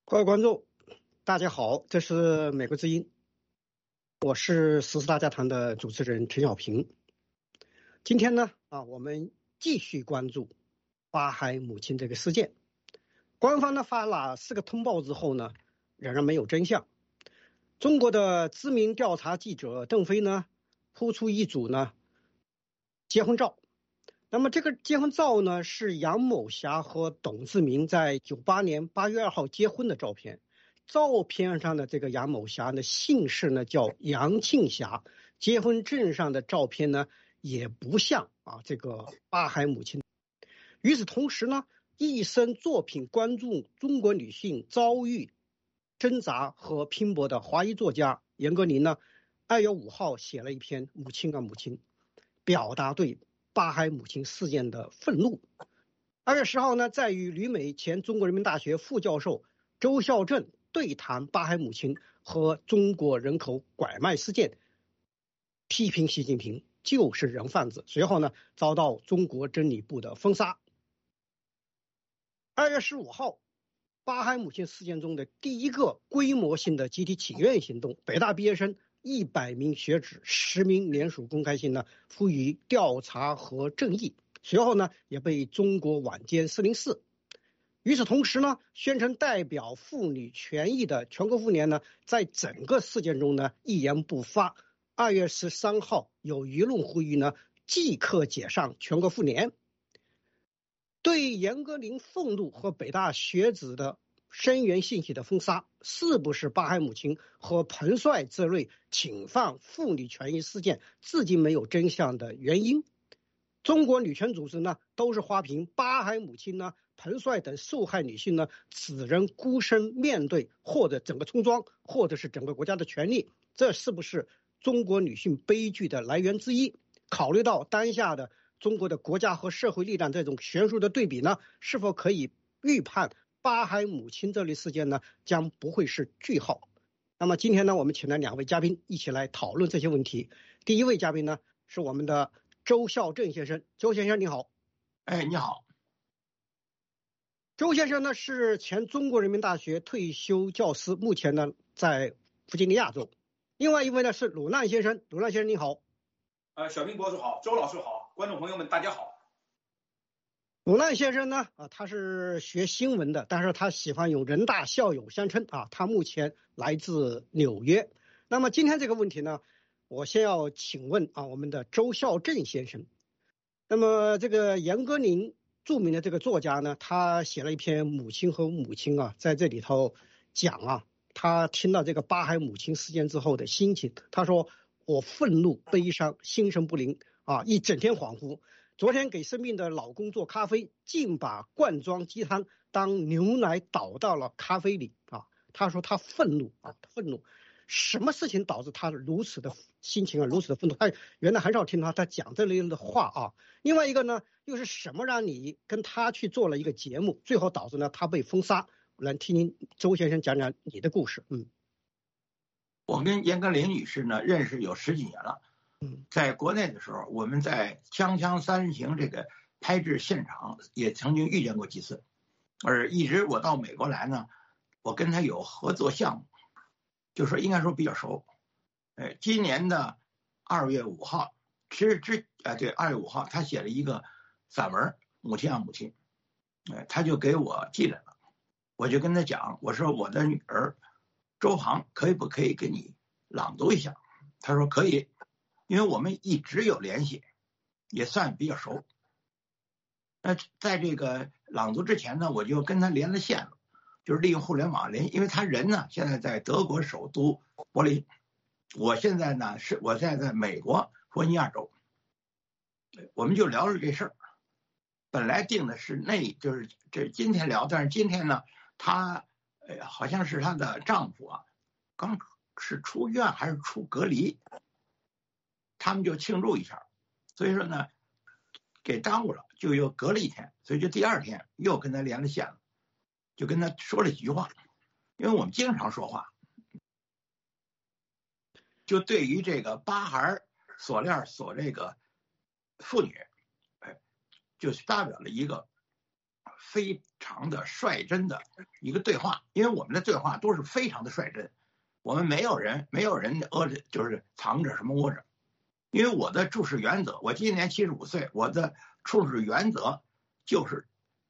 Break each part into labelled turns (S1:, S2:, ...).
S1: 各位观众，大家好，这是美国之音，我是时事大家谈的主持人陈小平。今天呢，我们继续关注巴海母亲这个事件。官方呢发了4个通报之后呢，仍然没有真相。中国的知名调查记者邓飞呢，铺出一组呢结婚照。那么这个结婚照呢，是杨某霞和董志明在98年8月2号结婚的照片。照片上的这个杨某霞呢，姓氏呢叫杨庆霞，结婚证上的照片呢也不像这个巴海母亲。与此同时呢，一生作品关注中国女性遭遇、挣扎和拼搏的华裔作家严歌苓呢，2月5号写了一篇《母亲啊母亲》，表达对巴海母亲事件的愤怒。2月10号呢，在与旅美前中国人民大学副教授周孝正对谈巴海母亲和中国人口拐卖事件，批评习近平就是人贩子。随后呢，遭到中国真理部的封杀。2月15号，巴海母亲事件中的第一个规模性的集体请愿行动，北大毕业生100名学子实名联署公开信呢，呼吁调查和正义。随后呢，也被中国晚间404。与此同时呢，宣称代表妇女权益的全国妇联呢，在整个事件中呢一言不发。2月13号，有舆论呼吁呢，即刻解散全国妇联。对严歌苓愤怒和北大学子的声援信息的封杀，是不是巴海母亲和彭帅这类侵犯妇女权益事件至今没有真相的原因？中国女权组织呢，都是花瓶巴海母亲呢、彭帅等受害女性呢，只能孤身面对或者整个村庄，或者是整个国家的权利，这是不是中国女性悲剧的来源之一？考虑到当下的中国的国家和社会力量这种悬殊的对比呢，是否可以预判巴海母亲这类事件呢，将不会是句号？那么今天呢，我们请来2位嘉宾一起来讨论这些问题。第一位嘉宾呢，是我们的周孝正先生。周先生你好。
S2: 你好。
S1: 周先生呢是前中国人民大学退休教师，目前呢在弗吉尼亚州。另外一位呢是鲁难先生。鲁难先生你好。
S3: 小平博士好，周老师好，观众朋友们大家好。
S1: 鲁难先生呢他是学新闻的，但是他喜欢用人大校友相称他目前来自纽约。那么今天这个问题呢，我先要请问我们的周孝正先生。那么这个严歌苓著名的这个作家呢，他写了一篇《母亲和母亲》在这里头讲他听到这个巴海母亲事件之后的心情。他说：我愤怒、悲伤、心神不宁一整天恍惚。昨天给生病的老公做咖啡，竟把罐装鸡汤当牛奶倒到了咖啡里他说他愤怒愤怒。什么事情导致他如此的心情如此的愤怒？他原来很少听他讲这类的话另外一个呢，又是什么让你跟他去做了一个节目，最后导致呢他被封杀？我来听您周先生讲讲你的故事。
S2: 我跟严歌苓女士呢认识有10几年了。在国内的时候，我们在《锵锵三人行》这个拍制现场也曾经遇见过几次，而一直我到美国来呢，我跟他有合作项目，就说应该说比较熟。今年的2月5号，对，2月5号，他写了一个散文《母亲啊母亲》，他就给我寄来了。我就跟他讲，我说我的女儿周航可不可以给你朗读一下？他说可以，因为我们一直有联系，也算比较熟。那在这个朗读之前呢，我就跟他连了线了，就是利用互联网联系，因为他人呢现在在德国首都柏林，我现在在美国佛尼亚州，我们就聊了这事儿。本来定的是就是这今天聊，但是今天呢，她好像是她的丈夫刚是出院还是出隔离，他们就庆祝一下，所以说呢给耽误了，就又隔了1天，所以就第2天又跟他连了线了，就跟他说了几句话，因为我们经常说话，就对于这个巴海锁链锁这个妇女，就发表了一个非常的率真的一个对话，因为我们的对话都是非常的率真，我们没有人掖着，就是藏着什么掖着。因为我的处事原则，我今年75岁，我的处事原则就是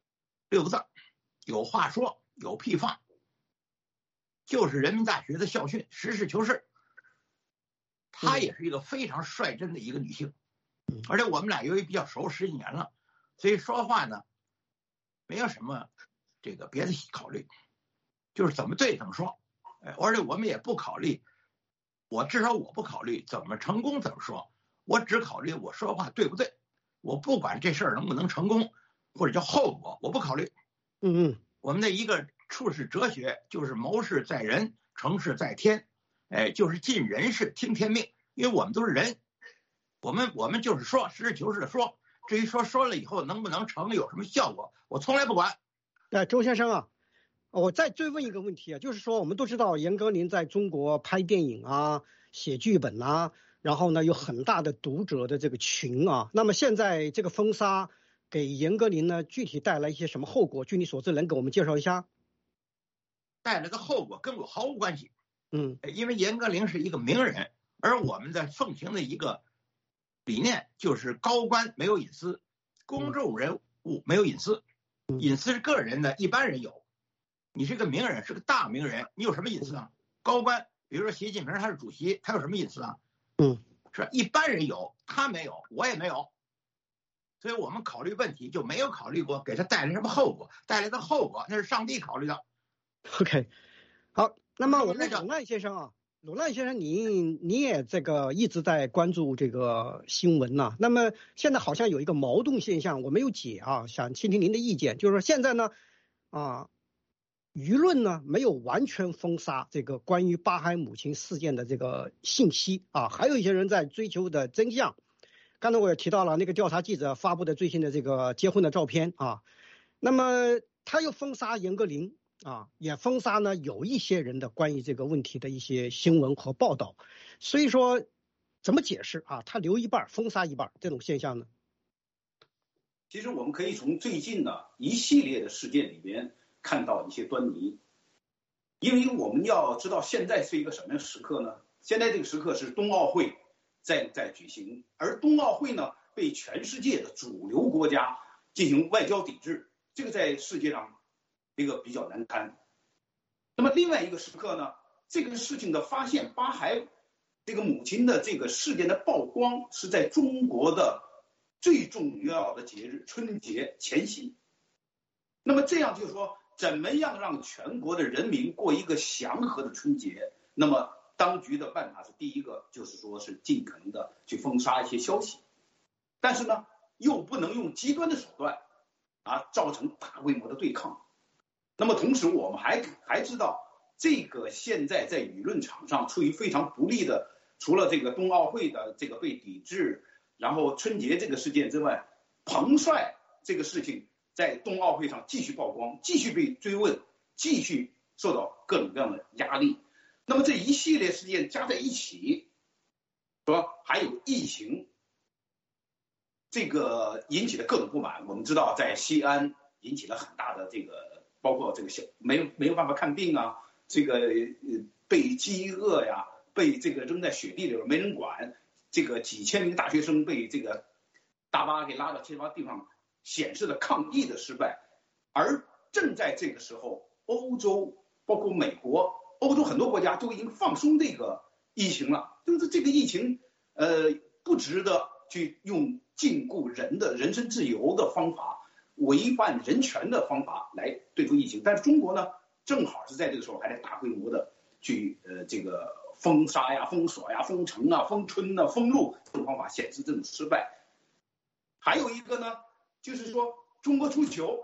S2: 6个字：有话说，有屁放。就是人民大学的校训，实事求是。她也是一个非常率真的一个女性，而且我们俩由于比较熟10几年了，所以说话呢没有什么这个别的考虑，就是怎么对怎么说。而且我们也不考虑，至少我不考虑怎么成功怎么说，我只考虑我说话对不对。我不管这事儿能不能成功，或者叫后果，我不考虑。我们的一个处世哲学就是谋事在人，成事在天，就是尽人事听天命。因为我们都是人，我们就是说实事求是的说。至于说了以后能不能成，有什么效果，我从来不管。
S1: 周先生啊，我再追问一个问题啊，就是说我们都知道严歌苓在中国拍电影啊、写剧本啊，然后呢有很大的读者的这个群啊。那么现在这个封杀给严歌苓呢具体带来一些什么后果？据你所知，能给我们介绍一下？
S2: 带来的后果跟我毫无关系。因为严歌苓是一个名人，而我们在奉行的一个理念就是高官没有隐私，公众人物没有隐私。隐私是个人的，一般人有。你是个名人，是个大名人，你有什么隐私啊？高官，比如说习近平他是主席，他有什么隐私啊？是吧？一般人有，他没有，我也没有。所以我们考虑问题就没有考虑过给他带来什么后果，带来的后果那是上帝考虑的。
S1: OK， 好，那么我们鲁难先生啊，鲁难先生你也这个一直在关注这个新闻呐。那么现在好像有一个矛盾现象，我没有解啊，想听听您的意见。就是说现在呢，舆论呢没有完全封杀这个关于巴海母亲事件的这个信息啊，还有一些人在追求的真相。刚才我也提到了那个调查记者发布的最新的这个结婚的照片啊，那么他又封杀严歌苓啊，也封杀呢有一些人的关于这个问题的一些新闻和报道，所以说怎么解释啊？他留一半封杀一半这种现象呢？
S3: 其实我们可以从最近的一系列的事件里边看到一些端倪，因为我们要知道现在是一个什么样的时刻呢？现在这个时刻是冬奥会在举行，而冬奥会呢被全世界的主流国家进行外交抵制，这个在世界上这个比较难堪。那么另外一个时刻呢，这个事情的发现，巴海这个母亲的这个事件的曝光是在中国的最重要的节日春节前夕。那么这样就是说，怎么样让全国的人民过一个祥和的春节？那么当局的办法是第一个，就是说是尽可能的去封杀一些消息，但是呢，又不能用极端的手段造成大规模的对抗。那么同时我们还知道，这个现在在舆论场上处于非常不利的，除了这个冬奥会的这个被抵制，然后春节这个事件之外，彭帅这个事情在冬奥会上继续曝光，继续被追问，继续受到各种各样的压力。那么这一系列事件加在一起，说还有疫情，这个引起的各种不满。我们知道在西安引起了很大的这个，包括这个没有办法看病啊，这个被饥饿呀，被这个扔在雪地里没人管，这个几千名大学生被这个大巴给拉到其他地方，显示了抗议的失败。而正在这个时候，欧洲包括美国，欧洲很多国家都已经放松这个疫情了，就是这个疫情不值得去用禁锢人的人身自由的方法，违反人权的方法来对付疫情。但是中国呢，正好是在这个时候还在大规模的去这个封杀呀、封锁呀、封城啊、封村啊、封路，这种方法显示这种失败。还有一个呢，就是说中国足球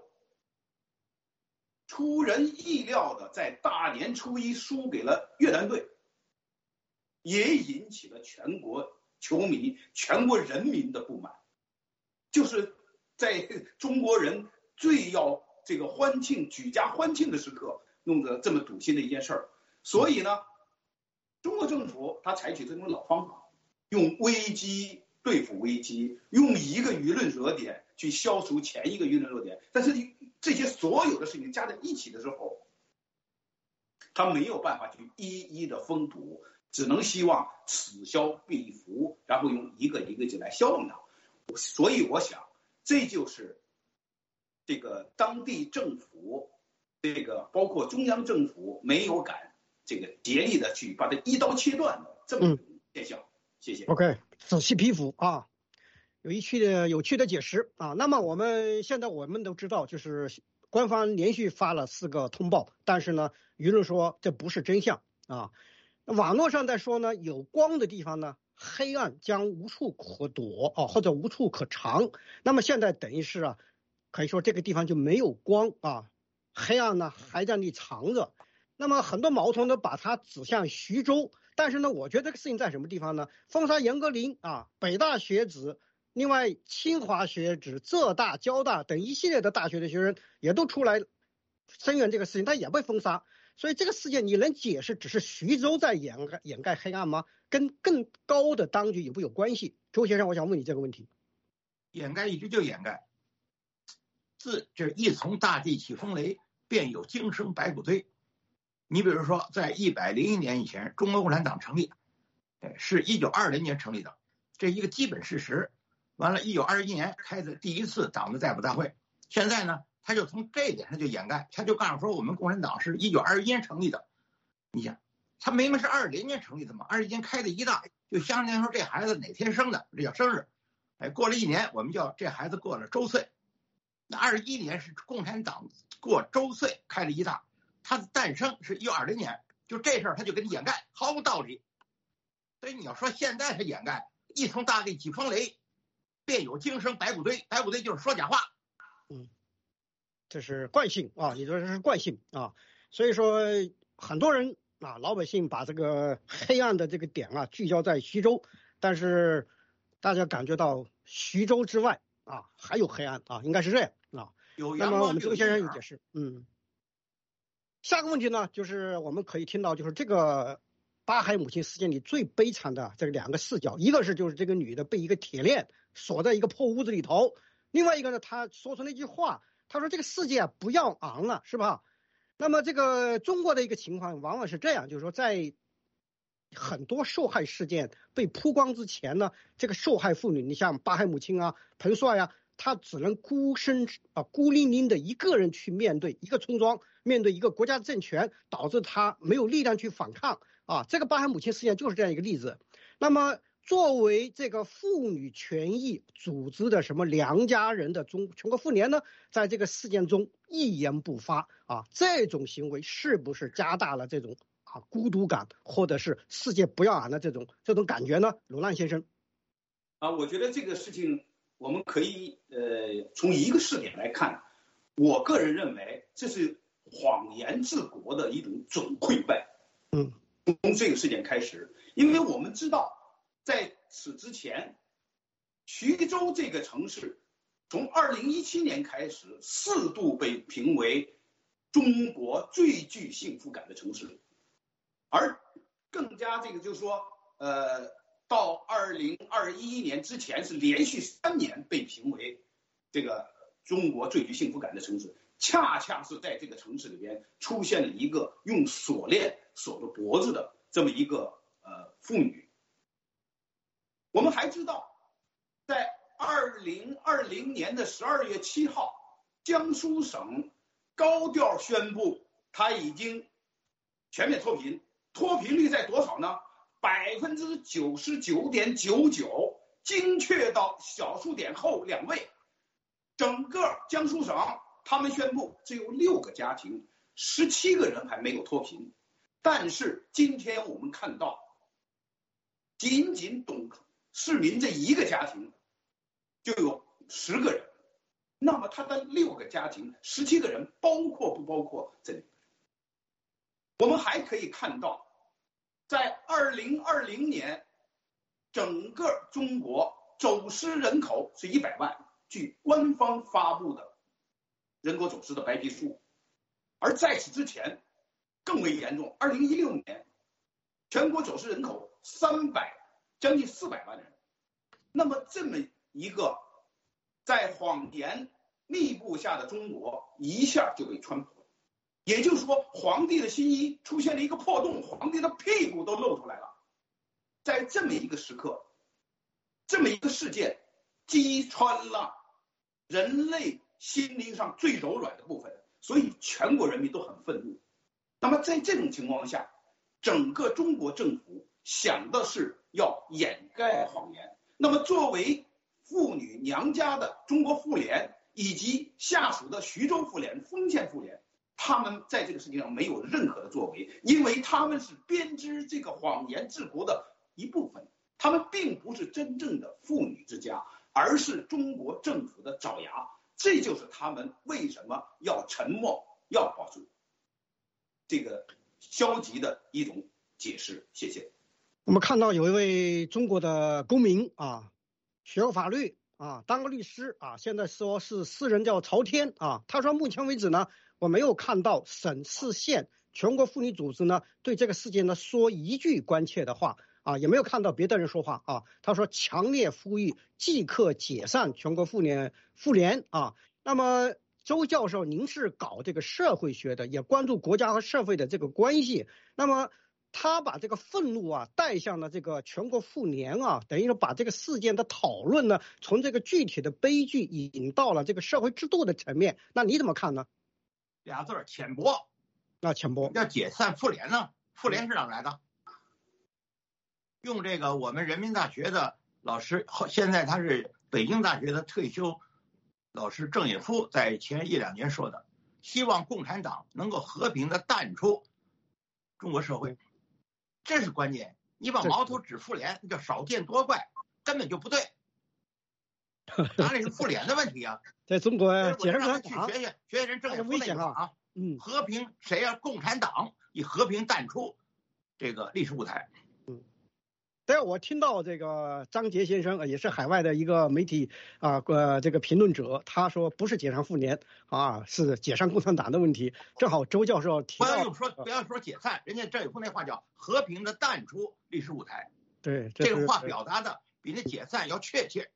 S3: 出人意料的在大年初一输给了越南队，也引起了全国球迷、全国人民的不满。就是在中国人最要这个欢庆、举家欢庆的时刻，弄得这么堵心的一件事儿。所以呢，中国政府他采取这种老方法，用危机对付危机，用一个舆论热点去消除前一个舆论热点。但是这所有的事情加在一起的时候，他没有办法去一一的封堵，只能希望此消彼伏，然后用一个一个来消灭它。所以我想，这就是这个当地政府，这个包括中央政府没有敢这个竭力的去把它一刀切断的这么一种现象。谢谢。
S1: OK， 仔细批复啊，有趣的解释啊。那么现在我们都知道，就是官方连续发了4个通报，但是呢，舆论说这不是真相啊。网络上在说呢，有光的地方呢，黑暗将无处可躲啊，或者无处可藏。那么现在等于是啊，可以说这个地方就没有光啊，黑暗呢还在那里藏着。那么很多矛头呢把它指向徐州，但是呢，我觉得这个事情在什么地方呢？封杀严歌苓啊，北大学子，另外清华学子、浙大、交大等一系列的大学的学生也都出来声援这个事情，他也被封杀。所以这个事件你能解释只是徐州在掩盖黑暗吗？跟更高的当局有没有关系？周先生，我想问你这个问题。
S2: 掩盖一直就掩盖，这一从大地起风雷，便有惊声白骨堆。你比如说，在101年以前，中国共产党成立，是1920年成立的，这一个基本事实。完了，1921年开的第一次党的代表大会，现在呢，他就从这一点上就掩盖，他就告诉说我们共产党是1921年成立的。你想，他明明是20年成立的嘛，21年开的一大，就相当于说这孩子哪天生的，这叫生日。过了1年，我们叫这孩子过了周岁。那21年是共产党过周岁开了一大，他的诞生是1920年，就这事儿他就给你掩盖，毫无道理。所以你要说现在他掩盖，一从大地起风雷，便有惊声白骨堆，白骨堆就是说假话。
S1: 这是惯性啊，你说这是惯性啊。所以说很多人啊，老百姓把这个黑暗的这个点啊聚焦在徐州，但是大家感觉到徐州之外啊还有黑暗啊，应该是这样啊。那么我们周先生有解释。下个问题呢，就是我们可以听到，就是这个巴海母亲事件里最悲惨的这2个视角，一个是就是这个女的被一个铁链锁在一个破屋子里头，另外一个呢，她说出那句话，她说这个世界不要昂了，是吧？那么这个中国的一个情况往往是这样，就是说在很多受害事件被曝光之前呢，这个受害妇女，你像巴海母亲啊、彭帅啊，她只能孤零零的一个人去面对一个村庄，面对一个国家政权，导致她没有力量去反抗啊。这个巴海母亲事件就是这样一个例子。那么作为这个妇女权益组织的什么梁家人的全国妇联呢，在这个事件中一言不发啊，这种行为是不是加大了这种孤独感，或者是世界不要俺的这种感觉呢？罗兰先生。
S3: 我觉得这个事情我们可以从一个视点来看，我个人认为这是谎言治国的一种总溃败。从这个事件开始，因为我们知道在此之前，徐州这个城市从2017年开始4度被评为中国最具幸福感的城市，而更加这个就是说到2021年之前是连续3年被评为这个中国最具幸福感的城市，恰恰是在这个城市里边出现了一个用锁链锁着脖子的这么一个妇女。我们还知道，在2020年的12月7号，江苏省高调宣布，它已经全面脱贫，脱贫率在多少呢？99.99%，精确到小数点后2位。整个江苏省他们宣布只有6个家庭，17个人还没有脱贫。但是今天我们看到，仅仅董市民这一个家庭就有10个人，那么他的6个家庭17个人包括不包括这里？我们还可以看到，在2020年，整个中国走失人口是100万，据官方发布的人口走失的白皮书。而在此之前更为严重，2016年全国走失人口将近400万人。那么这么一个在谎言密布下的中国一下就被穿破了。也就是说，皇帝的新衣出现了一个破洞，皇帝的屁股都露出来了。在这么一个时刻，这么一个事件击穿了人类心灵上最柔软的部分，所以全国人民都很愤怒。那么在这种情况下，整个中国政府想的是要掩盖谎言。那么作为妇女娘家的中国妇联以及下属的徐州妇联、丰县妇联，他们在这个事情上没有任何的作为，因为他们是编织这个谎言治国的一部分，他们并不是真正的妇女之家，而是中国政府的爪牙。这就是他们为什么要沉默，要保持这个消极的一种解释。谢谢。
S1: 我们看到有一位中国的公民啊，学过法律啊，当过律师啊，现在说是私人叫朝天啊。他说目前为止呢，我没有看到省市县全国妇女组织呢对这个事件呢说一句关切的话啊，也没有看到别的人说话啊。他说强烈呼吁即刻解散全国妇联啊。那么周教授，您是搞这个社会学的，也关注国家和社会的这个关系，那么他把这个愤怒啊带向了这个全国妇联啊，等于说把这个事件的讨论呢，从这个具体的悲剧引到了这个社会制度的层面。那你怎么看呢？
S2: 俩字儿浅薄。
S1: 那浅薄。
S2: 要解散妇联呢？妇联是哪来的？用这个我们人民大学的老师，现在他是北京大学的退休老师郑也夫在前1-2年说的，希望共产党能够和平的淡出中国社会，这是关键。你把矛头指妇联，那叫少见多怪，根本就不对。哪里是妇联的问题啊？
S1: 在中国
S2: 解放党去学学人郑也夫那句话啊，和平谁呀？共产党以和平淡出这个历史舞台。
S1: 对，我听到这个张杰先生也是海外的一个媒体啊，这个评论者，他说不是解散妇联啊，是解散共产党的问题。正好周教授提到，
S2: 不要说解散，人家郑也夫那话叫和平的淡出历史舞台。
S1: 对，
S2: 这个话表达的比那解散要确切。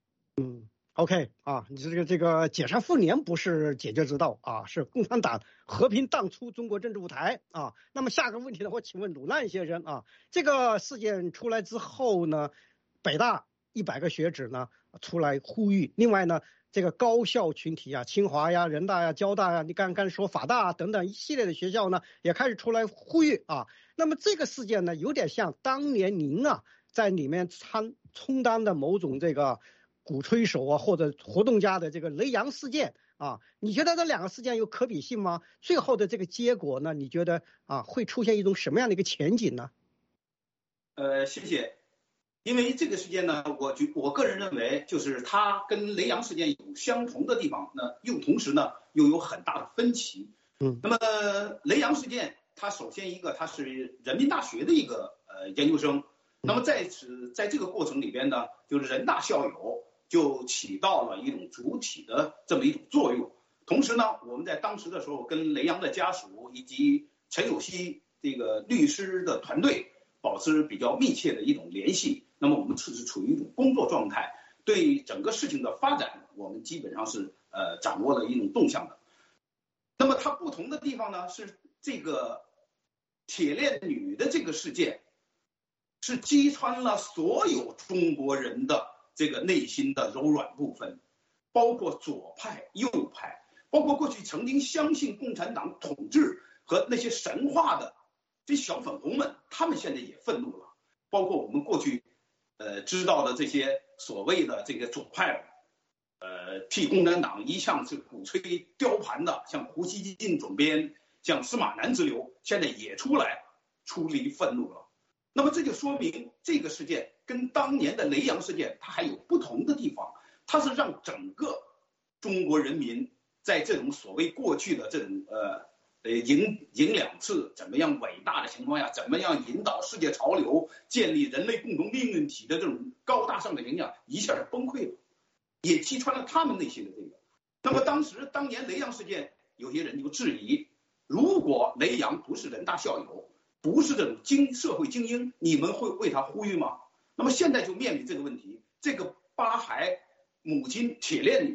S1: OK 啊，你这个解散妇联不是解决之道啊，是共产党和平淡出中国政治舞台啊。那么下个问题呢，我请问鲁难先生啊，这个事件出来之后呢，北大100个学者呢出来呼吁，另外呢，这个高校群体啊，清华呀、人大呀、交大呀，你刚刚说法大啊等等一系列的学校呢，也开始出来呼吁啊。那么这个事件呢，有点像当年您啊在里面充当的某种这个鼓吹手啊，或者活动家的这个雷洋事件啊，你觉得这2个事件有可比性吗？最后的这个结果呢，你觉得啊会出现一种什么样的一个前景呢？
S3: 谢谢。因为这个事件呢，我个人认为，就是它跟雷洋事件有相同的地方，同时呢又有很大的分歧。那么雷洋事件，它首先一个，它是人民大学的一个研究生，那么在这个过程里边呢，就是人大校友就起到了一种主体的这么一种作用。同时呢，我们在当时的时候跟雷洋的家属以及陈有希这个律师的团队保持比较密切的一种联系。那么我们是处于一种工作状态，对整个事情的发展，我们基本上是掌握了一种动向的。那么它不同的地方呢，是这个铁链女的这个事件，是击穿了所有中国人的这个内心的柔软部分，包括左派、右派，包括过去曾经相信共产党统治和那些神话的这小粉红们，他们现在也愤怒了。包括我们过去知道的这些所谓的这个左派，替共产党一向是鼓吹雕盘的，像胡锡进总编，像司马南之流，现在也出来出离愤怒了。那么这就说明这个事件跟当年的雷洋事件它还有不同的地方，它是让整个中国人民在这种所谓过去的这种赢2次怎么样伟大的情况下，怎么样引导世界潮流，建立人类共同命运体的这种高大上的形象一下崩溃了，也击穿了他们内心的这个。那么当年雷洋事件，有些人就质疑，如果雷洋不是人大校友，不是这种社会精英，你们会为他呼吁吗？那么现在就面临这个问题，这个8孩母亲铁链女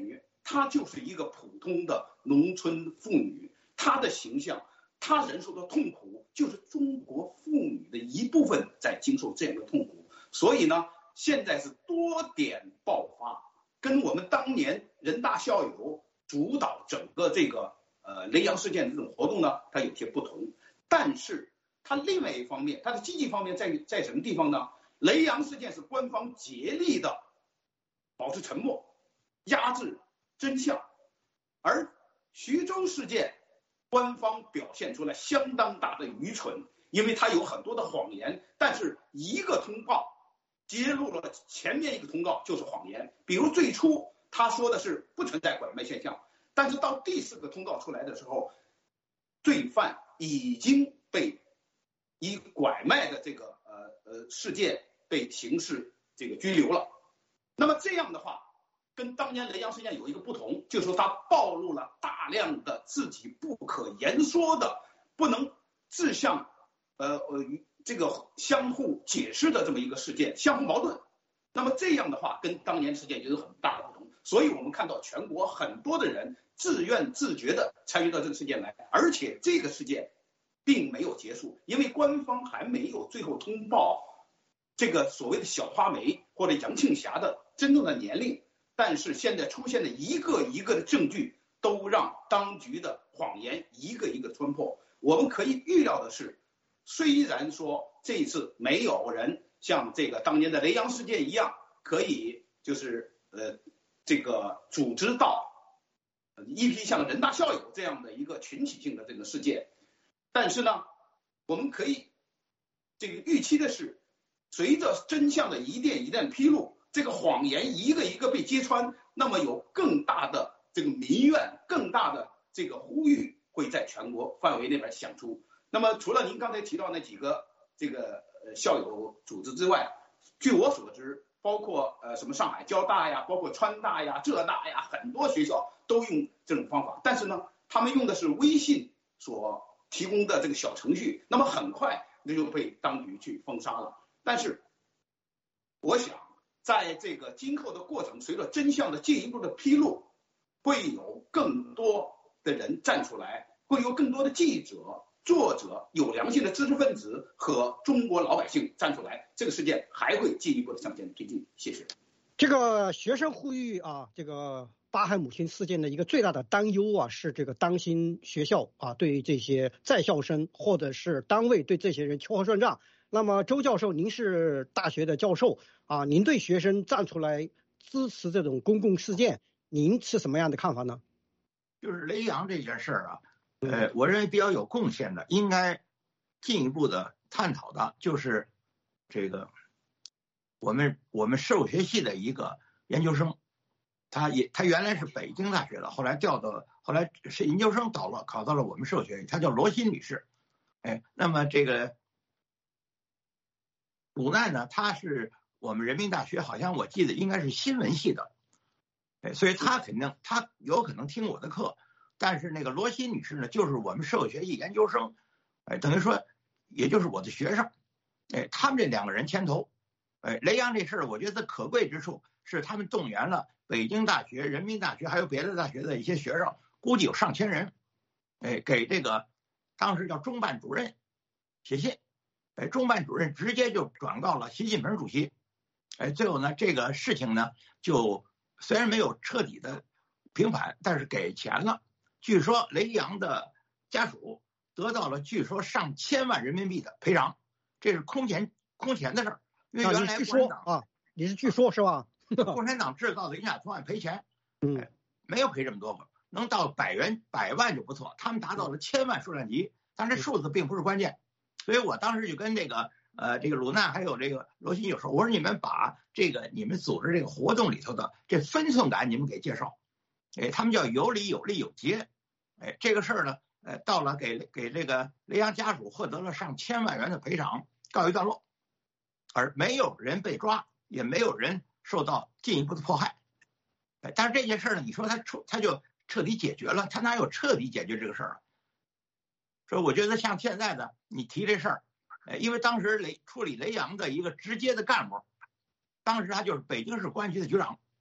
S3: 她就是一个普通的农村妇女，她的形象，她忍受的痛苦，就是中国妇女的一部分在经受这样的痛苦。所以呢，现在是多点爆发，跟我们当年人大校友主导整个这个雷洋事件这种活动呢，它有些不同。但是它另外一方面，它的积极方面在什么地方呢？雷洋事件是官方竭力的保持沉默，压制真相，而徐州事件官方表现出来相当大的愚蠢，因为它有很多的谎言，但是一个通报揭露了前面一个通告就是谎言。比如最初他说的是不存在拐卖现象，但是到第4个通告出来的时候，罪犯已经被以拐卖的这个事件被刑事这个拘留了。那么这样的话，跟当年雷洋事件有一个不同，就是说他暴露了大量的自己不可言说的、不能自相这个相互解释的这么一个事件，相互矛盾。那么这样的话，跟当年事件就有很大的不同。所以我们看到全国很多的人自愿自觉地参与到这个事件来，而且这个事件并没有结束，因为官方还没有最后通报这个所谓的小花梅或者杨庆霞的真正的年龄。但是现在出现的一个一个的证据，都让当局的谎言一个一个穿破。我们可以预料的是，虽然说这一次没有人像这个当年的雷洋事件一样，可以就是这个组织到一批像人大校友这样的一个群体性的这个事件，但是呢，我们可以这个预期的是，随着真相的一点一点披露，这个谎言一个一个被揭穿，那么有更大的这个民怨，更大的这个呼吁会在全国范围内边响出。那么除了您刚才提到那几个这个校友组织之外，据我所知，包括什么上海交大呀，包括川大呀、浙大呀，很多学校都用这种方法，但是呢，他们用的是微信所提供的这个小程序，那么很快那就被当局去封杀了。但是我想在这个今后的过程，随着真相的进一步的披露，会有更多的人站出来，会有更多的记者、作者、有良心的知识分子和中国老百姓站出来，这个事件还会进一步的向前推进。谢谢。
S1: 这个学生呼吁啊，这个巴海母亲事件的一个最大的担忧啊，是这个担心学校啊对这些在校生或者是单位对这些人秋后算账。那么周教授，您是大学的教授啊，您对学生站出来支持这种公共事件，您是什么样的看法呢？
S2: 就是雷洋这件事儿啊，我认为比较有贡献的，应该进一步的探讨的就是这个我们社会学系的一个研究生，他原来是北京大学的，后来是研究生考到了我们社会学系，他叫罗新女士。那么这个鲁难呢，他是我们人民大学，好像我记得应该是新闻系的，所以他有可能听我的课。但是那个罗新女士呢，就是我们社会学系研究生，等于说也就是我的学生，他们这2个人牵头。雷洋这事儿，我觉得可贵之处是他们动员了北京大学、人民大学还有别的大学的一些学生，估计有上千人，给这个当时叫中办主任写信，中办主任直接就转告了习近平主席。最后呢，这个事情呢，就虽然没有彻底的平反，但是给钱了。据说雷洋的家属得到了据说上千万人民币的赔偿，这是空前的事儿。因为原来共产党
S1: 啊，你是据说是吧？
S2: 共产党制造的影响图案赔钱，没有赔这么多个，能到100万就不错。他们达到了千万数量级，但这数字并不是关键。所以我当时就跟这个鲁难还有这个罗新就说，我说你们把这个你们组织这个活动里头的这分寸感你们给介绍，他们叫有理有利有节，这个事儿呢，到了给这个雷洋家属获得了上千万元的赔偿，告一段落。而没有人被抓，也没有人受到进一步的迫害。但是这件事呢，你说他就彻底解决了，他哪有彻底解决这个事儿啊？所以我觉得像现在的你提这事儿，因为当时处理雷洋的一个直接的干部，当时他就是北京市公安局的局长，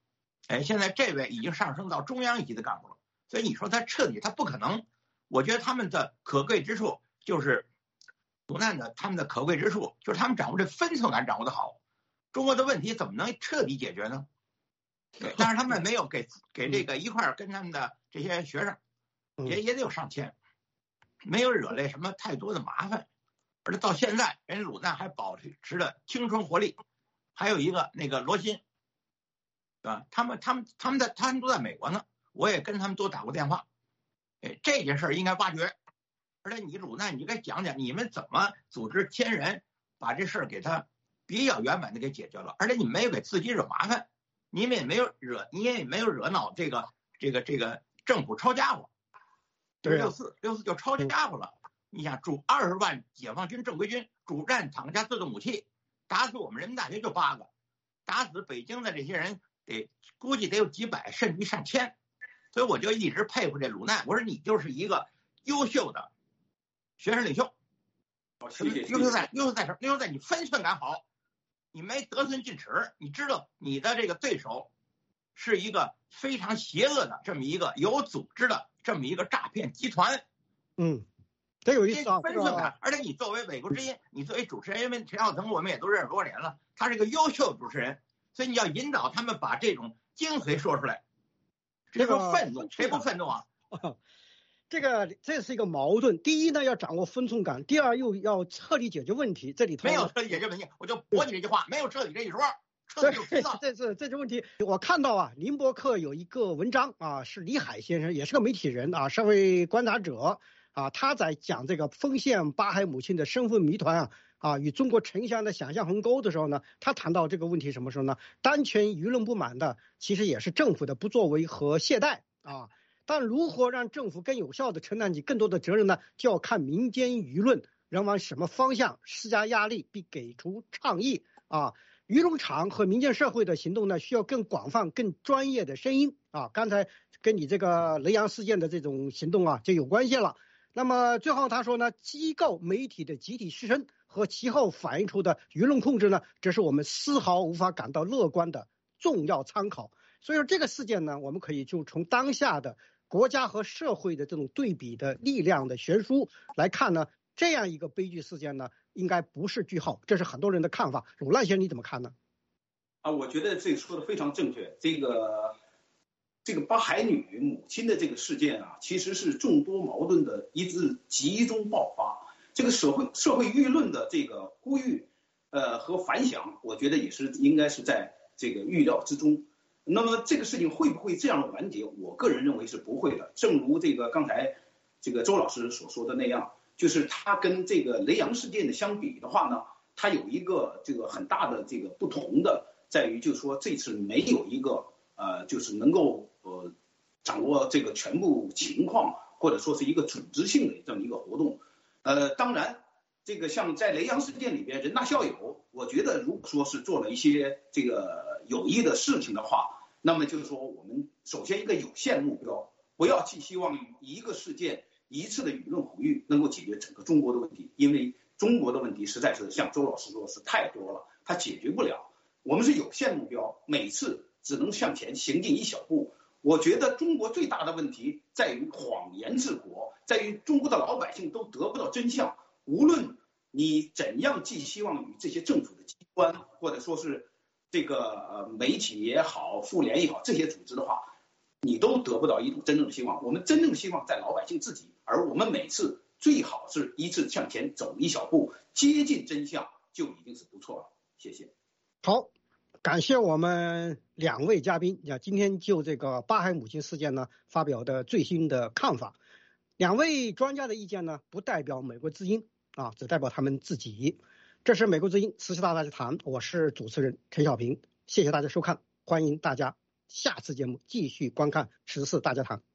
S2: 现在这位已经上升到中央一级的干部了，所以你说他彻底，他不可能。我觉得他们的可贵之处就是鲁难的，他们的可贵之处就是他们掌握这分寸感掌握的好。中国的问题怎么能彻底解决呢？对，但是他们没有给这个一块儿跟他们的这些学生，也得有上千，没有惹来什么太多的麻烦，而且到现在人家鲁难还保持着青春活力。还有一个那个罗新，对吧？他们都在美国呢，我也跟他们都打过电话。这件事应该挖掘，而且你鲁难，你该讲讲你们怎么组织1000人把这事给他比较圆满的给解决了，而且你没有给自己惹麻烦，你也没有惹恼这个政府抄家伙，
S1: 对
S2: ，64就抄家伙了。你想20万解放军正规军主战坦克加自动武器，打死我们人民大学就8个，打死北京的这些人估计得有几百甚至上千。所以我就一直佩服这鲁难，我说你就是一个优秀的学生领袖。优秀在什么？优秀在你分寸感好，你没得寸进尺，你知道你的这个对手是一个非常邪恶的这么一个有组织的这么一个诈骗集团。
S1: 这有意思啊，
S2: 分寸感。而且你作为美国之音，你作为主持人，因为陈晓腾我们也都认识多年了，他是个优秀主持人，所以你要引导他们把这种精髓说出来。这个愤怒，谁不愤怒啊？
S1: 这是一个矛盾。第一呢，要掌握分寸感；第二，又要彻底解决问题。这里头
S2: 没有彻底解决问题，我就驳你这句话，没有彻底这一说。
S1: 这是问题。我看到啊，宁波客有一个文章啊，是李海先生，也是个媒体人啊，社会观察者啊，他在讲这个丰县巴海母亲的身份谜团与中国城乡的想象鸿沟的时候呢，他谈到这个问题什么时候呢？当前舆论不满的其实也是政府的不作为和懈怠啊。但如何让政府更有效地承担起更多的责任呢？就要看民间舆论仍往什么方向施加压力，并给出倡议啊。舆论场和民间社会的行动呢，需要更广泛、更专业的声音啊。刚才跟你这个雷洋事件的这种行动就有关系了。那么最后他说呢，机构媒体的集体失声和其后反映出的舆论控制呢，这是我们丝毫无法感到乐观的重要参考。所以说这个事件呢，我们可以就从当下的国家和社会的这种对比的力量的悬殊来看呢，这样一个悲剧事件呢，应该不是句号，这是很多人的看法。鲁难先生你怎么看呢？
S3: 我觉得这个说的非常正确。这个巴海女母亲的这个事件其实是众多矛盾的一次集中爆发。这个社会舆论的这个呼吁和反响，我觉得也是应该是在这个预料之中。那么这个事情会不会这样的完结？我个人认为是不会的。正如这个刚才这个周老师所说的那样，就是它跟这个雷洋事件的相比的话呢，它有一个这个很大的这个不同的，在于就是说这次没有一个就是能够掌握这个全部情况，或者说是一个组织性的这么一个活动。当然这个像在雷洋事件里边，人大校友，我觉得如果说是做了一些这个有益的事情的话，那么就是说我们首先一个有限目标，不要寄希望于一个事件一次的舆论呼吁能够解决整个中国的问题，因为中国的问题实在是像周老师说是太多了，它解决不了。我们是有限目标，每次只能向前行进一小步。我觉得中国最大的问题在于谎言治国，在于中国的老百姓都得不到真相。无论你怎样寄希望于这些政府的机关，或者说是这个媒体也好，妇联也好，这些组织的话，你都得不到一种真正的希望。我们真正的希望在老百姓自己，而我们每次最好是一次向前走一小步，接近真相就已经是不错了。谢谢。
S1: 好，感谢我们2位嘉宾今天就这个巴海母亲事件呢发表的最新的看法。2位专家的意见呢，不代表美国之音只代表他们自己。这是美国之音时事大家谈，我是主持人陈小平，谢谢大家收看，欢迎大家下次节目继续观看时事大家谈。